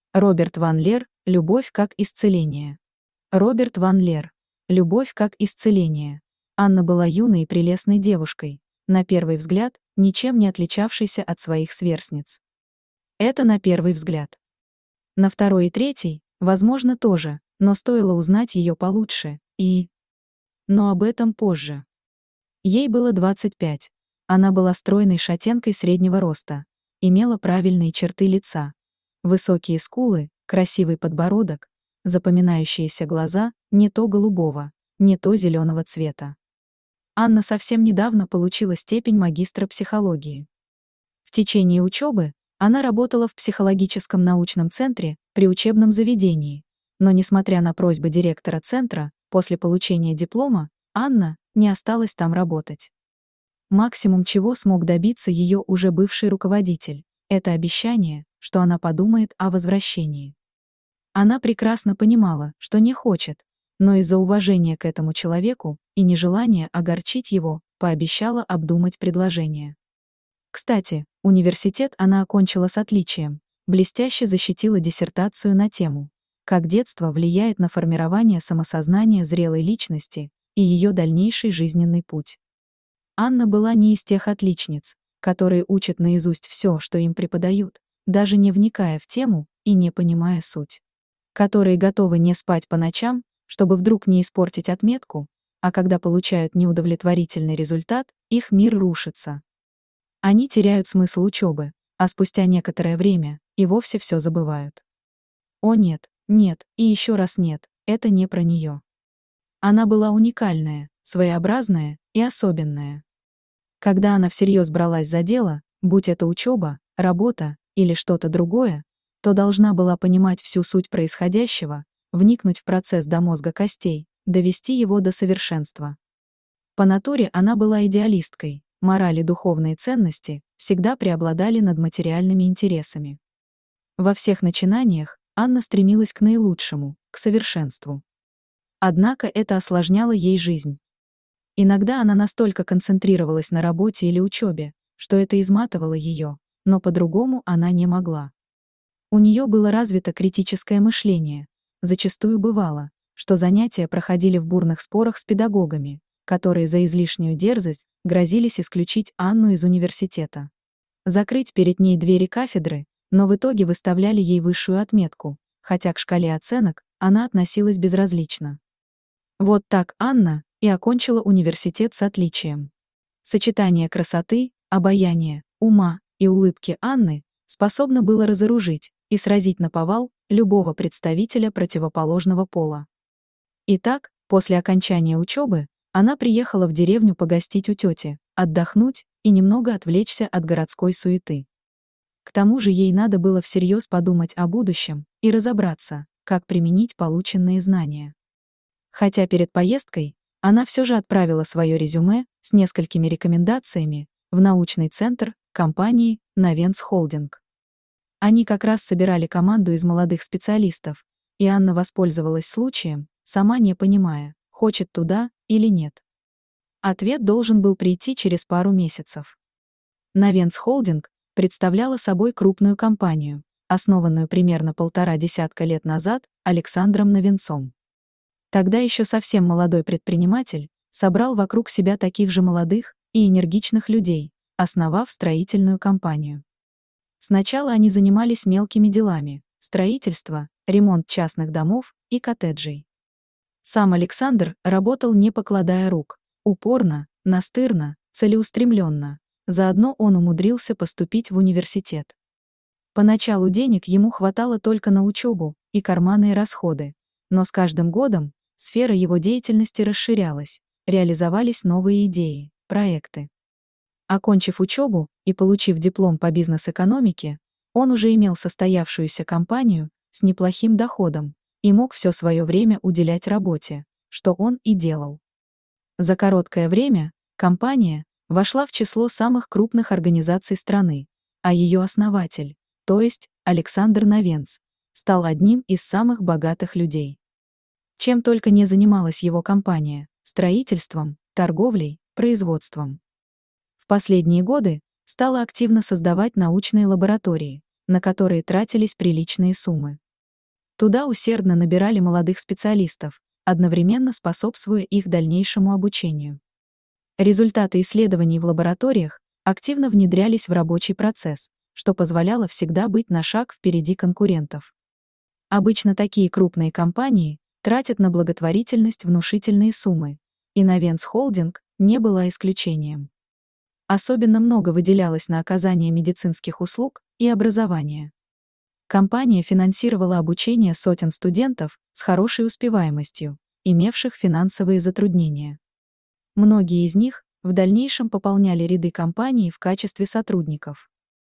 Роберт Ван Лер «Любовь как исцеление». Роберт Ван Лер «Любовь как исцеление». Анна была юной и прелестной девушкой, на первый взгляд, ничем не отличавшейся от своих сверстниц. Это на первый взгляд. На второй и третий, возможно, тоже, но стоило узнать ее получше, Но об этом позже. Ей было 25. Она была стройной шатенкой среднего роста, имела правильные черты лица, высокие скулы, красивый подбородок, запоминающиеся глаза, не то голубого, не то зеленого цвета. Анна совсем недавно получила степень магистра психологии. В течение учебы она работала в психологическом научном центре при учебном заведении, но, несмотря на просьбы директора центра, после получения диплома Анна не осталась там работать. Максимум, чего смог добиться ее уже бывший руководитель, это обещание, что она подумает о возвращении. Она прекрасно понимала, что не хочет, но из-за уважения к этому человеку и нежелания огорчить его, пообещала обдумать предложение. Кстати, университет она окончила с отличием, блестяще защитила диссертацию на тему «Как детство влияет на формирование самосознания зрелой личности и ее дальнейший жизненный путь». Анна была не из тех отличниц, которые учат наизусть все, что им преподают, даже не вникая в тему и не понимая суть. Которые готовы не спать по ночам, чтобы вдруг не испортить отметку, а когда получают неудовлетворительный результат, их мир рушится. Они теряют смысл учебы, а спустя некоторое время и вовсе все забывают. О нет, нет и еще раз нет, это не про нее. Она была уникальная, своеобразная и особенная. Когда она всерьез бралась за дело, будь это учеба, работа или что-то другое, то должна была понимать всю суть происходящего, вникнуть в процесс до мозга костей, довести его до совершенства. По натуре она была идеалисткой, мораль и духовные ценности всегда преобладали над материальными интересами. Во всех начинаниях Анна стремилась к наилучшему, к совершенству. Однако это осложняло ей жизнь. Иногда она настолько концентрировалась на работе или учебе, что это изматывало ее, но по-другому она не могла. У нее было развито критическое мышление. Зачастую бывало, что занятия проходили в бурных спорах с педагогами, которые за излишнюю дерзость грозились исключить Анну из университета. Закрыть перед ней двери кафедры, но в итоге выставляли ей высшую отметку, хотя к шкале оценок она относилась безразлично. Вот так Анна и окончила университет с отличием. Сочетание красоты, обаяния, ума и улыбки Анны способно было разоружить и сразить наповал любого представителя противоположного пола. Итак, после окончания учебы она приехала в деревню погостить у тети, отдохнуть и немного отвлечься от городской суеты. К тому же ей надо было всерьез подумать о будущем и разобраться, как применить полученные знания. Хотя перед поездкой она все же отправила свое резюме с несколькими рекомендациями в научный центр компании «Навенс Холдинг». Они как раз собирали команду из молодых специалистов, и Анна воспользовалась случаем, сама не понимая, хочет туда или нет. Ответ должен был прийти через пару месяцев. Навенс Холдинг представляла собой крупную компанию, основанную примерно 1,5 десятка лет назад Александром Навенцом. Тогда еще совсем молодой предприниматель собрал вокруг себя таких же молодых и энергичных людей, основав строительную компанию. Сначала они занимались мелкими делами – строительство, ремонт частных домов и коттеджей. Сам Александр работал не покладая рук, упорно, настырно, целеустремленно, заодно он умудрился поступить в университет. Поначалу денег ему хватало только на учебу и карманные расходы, но с каждым годом сфера его деятельности расширялась, реализовались новые идеи, проекты. Окончив учебу и получив диплом по бизнес-экономике, он уже имел состоявшуюся компанию с неплохим доходом и мог все свое время уделять работе, что он и делал. За короткое время компания вошла в число самых крупных организаций страны, а ее основатель, то есть Александр Навенц, стал одним из самых богатых людей. Чем только не занималась его компания – строительством, торговлей, производством. В последние годы стала активно создавать научные лаборатории, на которые тратились приличные суммы. Туда усердно набирали молодых специалистов, одновременно способствуя их дальнейшему обучению. Результаты исследований в лабораториях активно внедрялись в рабочий процесс, что позволяло всегда быть на шаг впереди конкурентов. Обычно такие крупные компании тратят на благотворительность внушительные суммы, и Novens Holding не была исключением. Особенно много выделялось на оказание медицинских услуг и образование. Компания финансировала обучение сотен студентов с хорошей успеваемостью, имевших финансовые затруднения. Многие из них в дальнейшем пополняли ряды компании в качестве сотрудников.